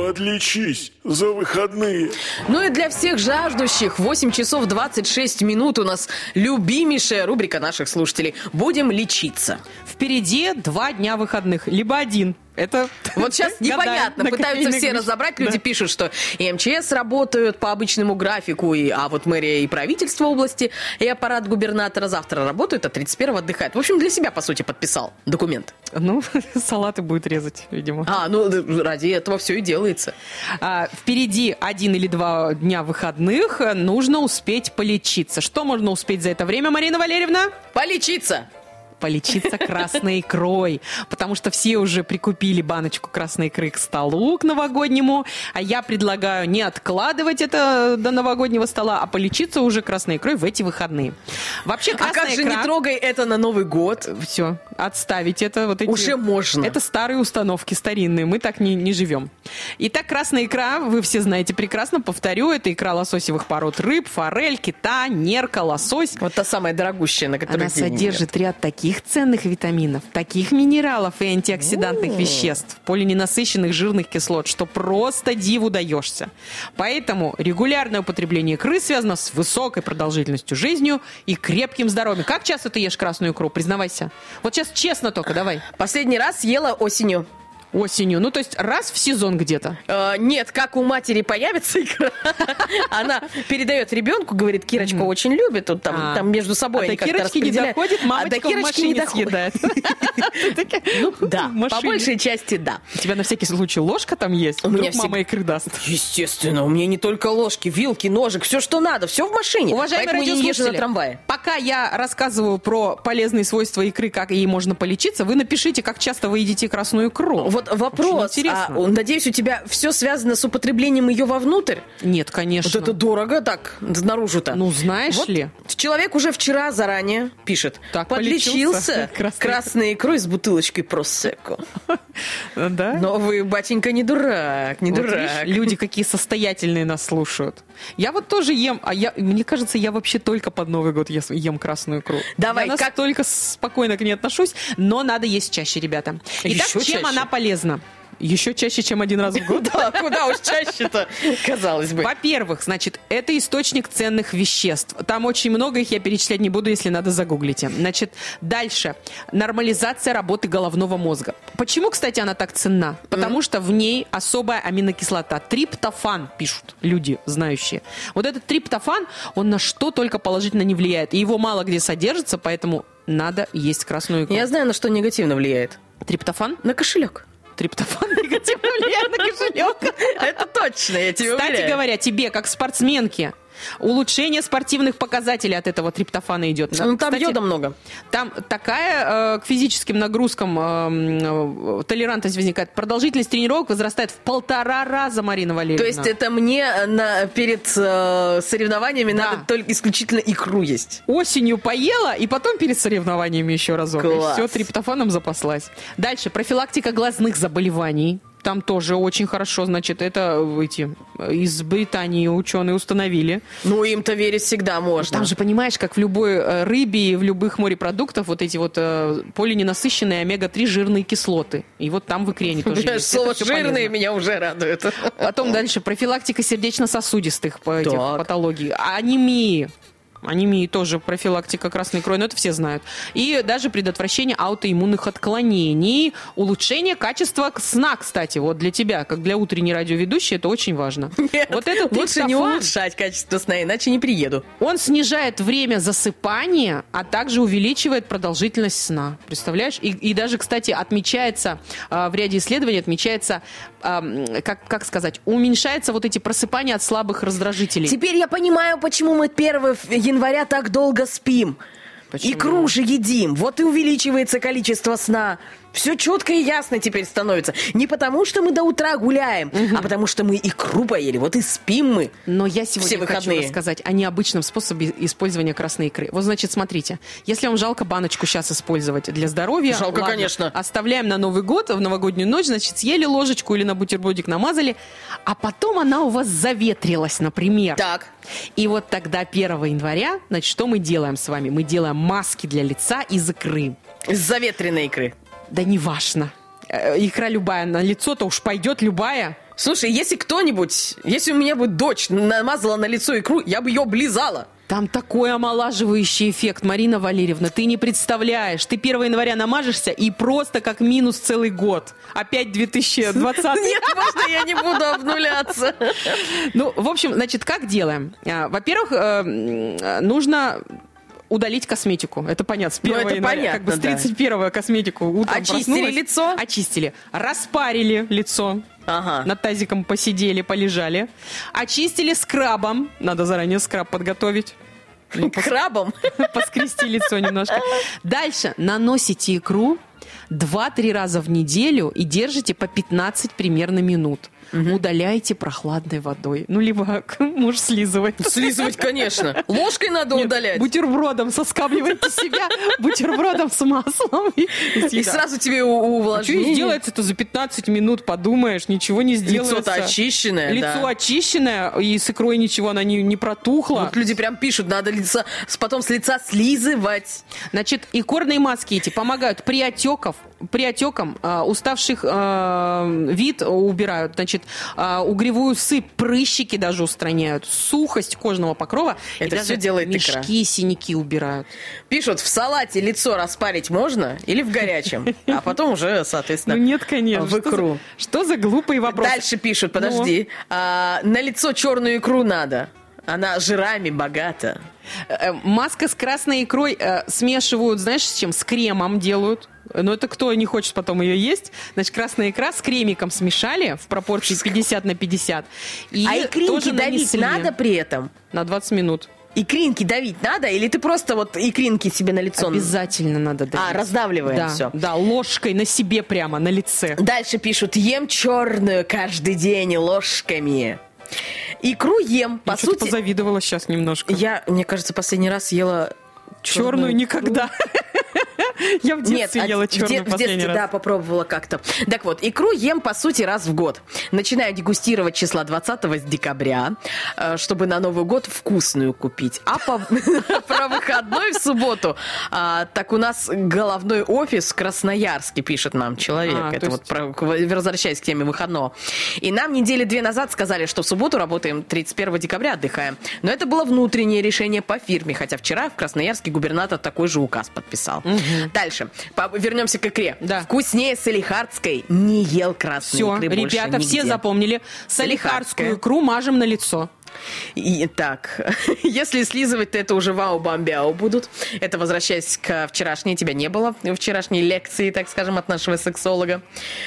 Подлечись за выходные. Ну и для всех жаждущих 8 часов 26 минут у нас любимейшая рубрика наших слушателей. Будем лечиться. Впереди 2 дня выходных, либо 1. Это вот сейчас непонятно, пытаются все разобрать. Люди пишут, что и МЧС работают по обычному графику, а вот мэрия и правительство области, и аппарат губернатора завтра работают, а 31-го отдыхает. В общем, для себя, по сути, подписал документ. Ну, салаты будет резать, видимо. Ну, ради этого все и делается. Впереди 1 или 2 дня выходных, нужно успеть полечиться. Что можно успеть за это время, Марина Валерьевна? Полечиться красной икрой, потому что все уже прикупили баночку красной икры к столу, к новогоднему, а я предлагаю не откладывать это до новогоднего стола, а полечиться уже красной икрой в эти выходные. Вообще красная икра... как же не трогай это на Новый год? Все, отставить это. Вот эти... Уже можно. Это старые установки, старинные, мы так не живем. Итак, красная икра, вы все знаете прекрасно, повторю, это икра лососевых пород рыб, форель, кита, нерка, лосось. Вот та самая дорогущая, на которой она содержит ряд таких ценных витаминов, таких минералов и антиоксидантных веществ, полиненасыщенных жирных кислот, что просто диву даешься. Поэтому регулярное употребление икры связано с высокой продолжительностью жизни и крепким здоровьем. Как часто ты ешь красную икру? Признавайся. Вот сейчас честно только, давай. Последний раз ела осенью. Осенью. Ну, то есть раз в сезон где-то? Нет, как у матери появится икра, она передает ребенку, говорит, Кирочка очень любит, тут там между собой они как-то распределяют. До Кирочки не доходит, мамочка в машине съедает. Ну, да, по большей части, да. У тебя на всякий случай ложка там есть? Вдруг мама икры даст. Естественно, у меня не только ложки, вилки, ножик, все, что надо, все в машине. Уважаемые радиослушатели, пока я рассказываю про полезные свойства икры, как ей можно полечиться, вы напишите, как часто вы едите красную икру. Вот вопрос, надеюсь, у тебя все связано с употреблением ее вовнутрь? Нет, конечно. Вот это дорого так, наружу-то. Ну, знаешь ли. Человек уже вчера заранее пишет, так, подлечился красной икрой с бутылочкой просекко. Да? Но вы, батенька, не дурак, не дурак. Видишь, люди какие состоятельные нас слушают. Я вот тоже ем, мне кажется, я вообще только под Новый год ем красную икру. Давай, я настолько спокойно к ней отношусь, но надо есть чаще, ребята. Итак, чем она полезна? Еще чаще, чем 1 раз в год. Да, куда уж чаще-то, казалось бы. Во-первых, значит, это источник ценных веществ. Там очень много, их я перечислять не буду, если надо, загуглите. Значит, дальше. Нормализация работы головного мозга. Почему, кстати, она так ценна? Потому что в ней особая аминокислота. Триптофан, пишут люди, знающие. Вот этот триптофан, он на что только положительно не влияет. И его мало где содержится, поэтому надо есть красную икру. Я знаю, на что негативно влияет. Триптофан? На кошелек. Триптофан негативно влияет на кошелек. Это точно, я тебе уверяю. Кстати говоря, тебе, как спортсменке, улучшение спортивных показателей от этого триптофана идет. Ну, там йода много. Там такая к физическим нагрузкам толерантность возникает. Продолжительность тренировок возрастает в 1,5 раза, Марина Валерьевна. То есть это мне перед соревнованиями надо только исключительно икру есть? Осенью поела, и потом перед соревнованиями еще разок. Класс. И все, триптофаном запаслась. Дальше, профилактика глазных заболеваний. Там тоже очень хорошо, значит, это из Британии ученые установили. Ну, им-то верить всегда можно. Там же, понимаешь, как в любой рыбе и в любых морепродуктах вот эти вот полиненасыщенные омега-3 жирные кислоты. И вот там в икре они тоже есть. Слово «жирные» меня уже радует. Потом дальше профилактика сердечно-сосудистых патологий, анемии тоже профилактика красной икрой, но это все знают. И даже предотвращение аутоиммунных отклонений, улучшение качества сна, кстати, вот для тебя, как для утренней радиоведущей, это очень важно. Нет, вот это лучше не улучшать качество сна, иначе не приеду. Он снижает время засыпания, а также увеличивает продолжительность сна. Представляешь? И даже, кстати, отмечается, в ряде исследований отмечается, как сказать, уменьшается вот эти просыпания от слабых раздражителей. Теперь я понимаю, почему мы 1 января так долго спим. Почему? Икру же едим. Вот и увеличивается количество сна. Все четко и ясно теперь становится. Не потому, что мы до утра гуляем, а потому, что мы икру поели. Вот и спим мы. Но я сегодня хочу рассказать о необычном способе использования красной икры. Вот, значит, смотрите. Если вам жалко баночку сейчас использовать для здоровья, жалко, ладно, конечно. Оставляем на Новый год, в новогоднюю ночь, значит, съели ложечку или на бутербродик намазали, а потом она у вас заветрилась, например. Так. И вот тогда 1 января, значит, что мы делаем с вами? Мы делаем маски для лица из икры. Из заветренной икры. Да неважно. икра любая на лицо-то уж пойдет любая. Слушай, если у меня бы дочь намазала на лицо икру, я бы ее облизала. Там такой омолаживающий эффект, Марина Валерьевна, ты не представляешь. Ты 1 января намажешься и просто как минус целый год. Опять 2020. Нет, можно я не буду обнуляться. Ну, в общем, значит, как делаем? Во-первых, нужно удалить косметику. Это понятно. С 1 это января. понятно, Как бы с да. 31-го косметику утром Очистили проснулась. лицо? Очистили. Распарили лицо. Ага. Над тазиком посидели, полежали. Очистили скрабом. Надо заранее скраб подготовить. Крабом? Поскрести лицо немножко. Дальше наносите икру 2-3 раза в неделю и держите по 15 примерно минут. Удаляйте прохладной водой. Ну, либо можешь слизывать. Слизывать, конечно. Ложкой надо Нет, удалять. бутербродом соскабливайте себя, бутербродом с маслом. И сразу тебе Что увлажнение. сделается-то за 15 минут, подумаешь, ничего не сделается. Лицо-то очищенное, Лицо да. очищенное, и с икрой ничего, она не протухла. Вот люди прям пишут, надо потом с лица слизывать. Значит, икорные маски эти помогают при отекам, уставших вид убирают, значит, угревую сыпь, прыщики даже устраняют, сухость кожного покрова. Это и даже всё делает икра. мешки, синяки убирают. Пишут, в салате лицо распарить можно или в горячем? А потом уже, соответственно, Ну нет, конечно. в икру. Что за глупые вопросы? Дальше пишут, подожди. На лицо черную икру надо. Она жирами богата. Маска с красной икрой смешивают, знаешь, с чем? С кремом делают. Но это кто не хочет потом ее есть. Значит, красная икра с кремиком смешали в пропорции 50/50. И А икринки тоже давить нанесли надо при этом? на 20 минут. Икринки давить надо? Или ты просто вот икринки себе на лицо? Обязательно надо давить. Раздавливаем да, все. Да, ложкой на себе прямо, на лице. Дальше пишут, ем черную каждый день ложками. Икру ем, по Я что-то сути... позавидовала сейчас немножко. Я, мне кажется, последний раз ела Черную никогда. Я в детстве ела черную в последний детстве, раз. да, попробовала как-то. Так вот, икру ем, по сути, раз в год. Начинаю дегустировать числа 20 декабря, чтобы на Новый год вкусную купить. А про выходной в субботу, так у нас головной офис в Красноярске, пишет нам человек. Это вот, возвращаясь к теме выходного. И нам недели 2 назад сказали, что в субботу работаем, 31 декабря отдыхаем. Но это было внутреннее решение по фирме, хотя вчера в Красноярске губернатор такой же указ подписал. Дальше. Вернемся к икре. Да. Вкуснее салихардской не ел красной Все, икры больше ребята, нигде. все запомнили. Салихардскую икру мажем на лицо. Так, если слизывать, то это уже вау-бамбяу будут. Это возвращаясь к вчерашней. Тебя не было в вчерашней лекции, так скажем, от нашего сексолога.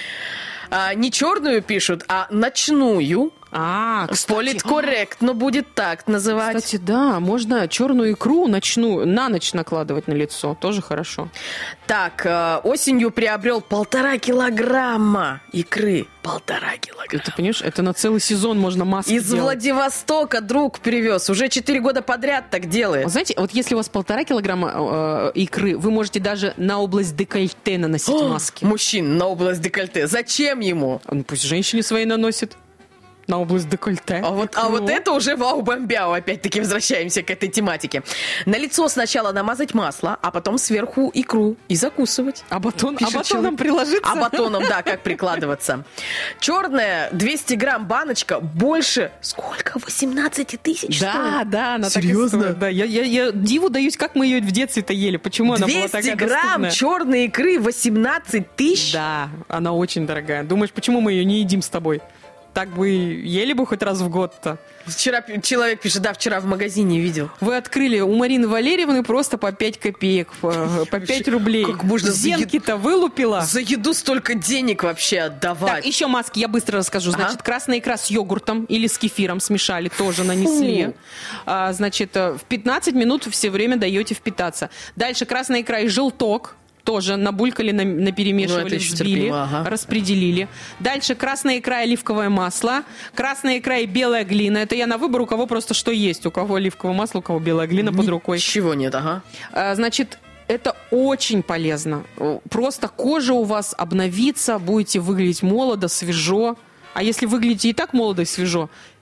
Не черную пишут, а ночную. Кстати. Политкорректно будет так называть. Кстати, да, можно черную икру ночную на ночь накладывать на лицо. Тоже хорошо. Так, осенью приобрел 1,5 килограмма икры. 1,5 килограмма. Ты понимаешь, это на целый сезон можно маски Из делать. Владивостока друг привез. Уже 4 года подряд так делает. Знаете, вот если у вас 1,5 килограмма икры, вы можете даже на область декольте наносить маски. Мужчин на область декольте. Зачем ему? Ну, пусть женщине свои наносит. На область декольте. А вот это уже вау-бомбяу. Опять-таки возвращаемся к этой тематике. На лицо сначала намазать масло, а потом сверху икру и закусывать. А батоном человек. приложиться? А батоном, да, как прикладываться. Черная 200 грамм баночка больше... Сколько? 18 тысяч, что ли? Да, она Серьезно? так и стоит. Да, я диву даюсь, как мы ее в детстве-то ели. Почему она была 200 такая грамм доступная? черной икры 18 тысяч? Да, она очень дорогая. Думаешь, почему мы ее не едим с тобой? Так бы ели бы хоть раз в год-то. Вчера человек пишет, да, вчера в магазине видел. Вы открыли у Марины Валерьевны просто по 5 копеек, по 5 рублей. Как можно Зенки-то вылупила. За еду столько денег вообще отдавать. Так, еще маски я быстро расскажу. Значит, красная икра с йогуртом или с кефиром смешали, тоже нанесли. Значит, в 15 минут все время даете впитаться. Дальше красная икра и желток. Тоже набулькали, наперемешивали, взбили, распределили. Дальше красная икра и оливковое масло. Красная икра и белая глина. Это я на выбор, у кого просто что есть. У кого оливковое масло, у кого белая глина под рукой. Ничего нет, ага. Значит, это очень полезно. Просто кожа у вас обновится, будете выглядеть молодо, свежо. А если выглядите и так молодо и свежо,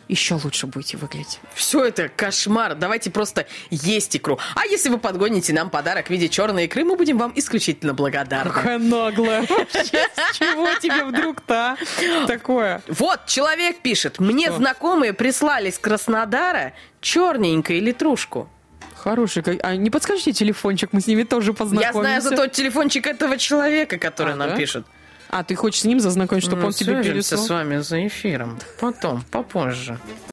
еще лучше будете выглядеть. Все это кошмар. Давайте просто есть икру. А если вы подгоните нам подарок в виде черной икры, мы будем вам исключительно благодарны. Какая наглая. Вообще, с чего тебе вдруг-то такое? Вот, человек пишет. Мне знакомые прислали с Краснодара черненькую литрушку. Хороший. А не подскажите телефончик, мы с ними тоже Я познакомимся. знаю за тот телефончик этого человека, который нам да? пишет. А, ты хочешь с ним зазнакомить, чтобы он тебе Свяжемся переслал? с вами за эфиром. Потом, попозже.